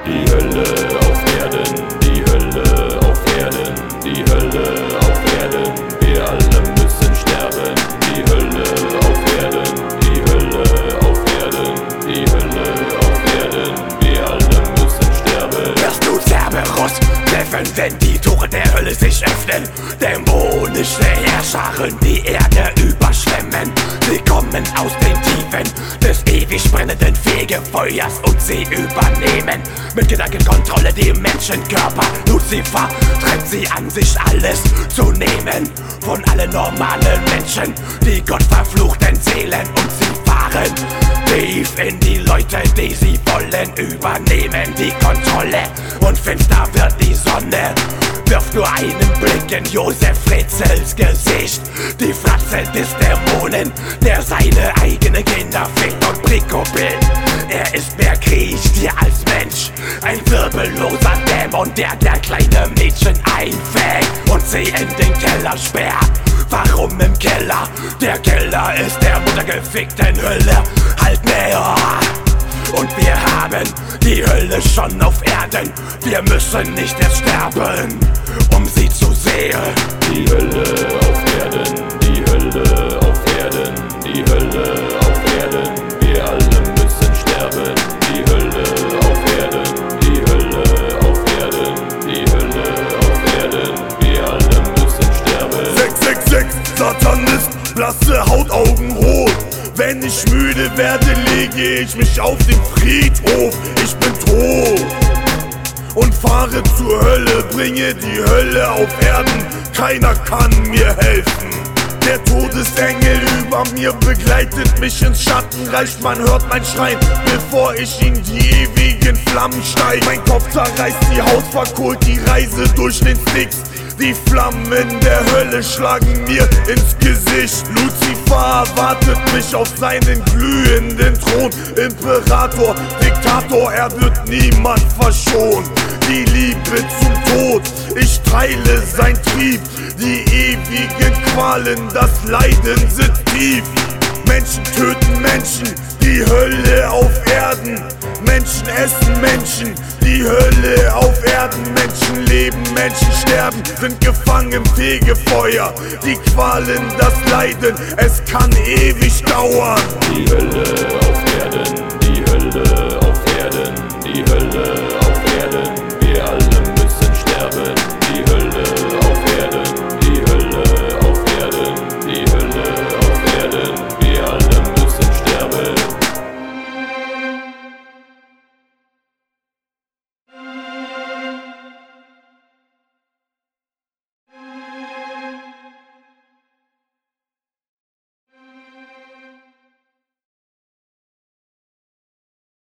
Die Hölle auf Erden, die Hölle auf Erden, die Hölle auf Erden, wir alle müssen sterben. Die Hölle auf Erden, die Hölle auf Erden, die Hölle auf Erden, wir alle müssen sterben. Wirst du Cerberus treffen, wenn die Tore der Hölle sich öffnen? Dämonische Herrscharen die Erde überschwemmen. Sie kommen aus den Tiefen des ewig brennenden Fegefeuers und sie übernehmen mit Gedankenkontrolle die Menschenkörper. Lucifer treibt sie an, sich alles zu nehmen von allen normalen Menschen, die gottverfluchten Seelen, und sie fahren tief in die Leute, die sie wollen übernehmen die Kontrolle, und finster wird die Sonne. Wirf nur einen Blick in Josef Rätsels Gesicht, die Fratze des Dämonen, der seine eigene Kinder fickt und Prikopil. Er ist mehr Kriechtier als Mensch, ein wirbelloser Dämon, der kleine Mädchen einfängt und sie in den Keller sperrt. Warum im Keller? Der Keller ist der muttergefickten Hölle. Halt näher! Und wir haben die Hölle schon auf Erden. Wir müssen nicht erst sterben, um sie zu sehen. Die Hölle auf Erden, die Hölle auf Erden, die Hölle auf Erden, wir alle müssen sterben. Die Hölle auf Erden, die Hölle auf Erden, die Hölle auf Erden, wir alle müssen sterben. 666, Satanist, blasse Haut, Augen rot. Wenn ich müde werde, lege ich mich auf den Friedhof. Ich bin tot und fahre zur Hölle, bringe die Hölle auf Erden. Keiner kann mir helfen. Der Todesengel über mir begleitet mich ins Schattenreich. Man hört mein Schreien, bevor ich in die ewigen Flammen steig. Mein Kopf zerreißt die Haut, verkohlt die Reise durch den Styx. Die Flammen der Hölle schlagen mir ins Gesicht. Lucifer wartet mich auf seinen glühenden Thron. Imperator, Diktator, er wird niemand verschont. Die Liebe zum Tod, ich teile sein Trieb. Die ewigen Qualen, das Leiden sitzt tief. Menschen töten Menschen, die Hölle auf Erden. Menschen essen Menschen, die Hölle auf Erden. Menschen leben, Menschen sterben, sind gefangen im Fegefeuer. Die Qualen, das Leiden, es kann ewig dauern. Die Hölle auf Erden, die Hölle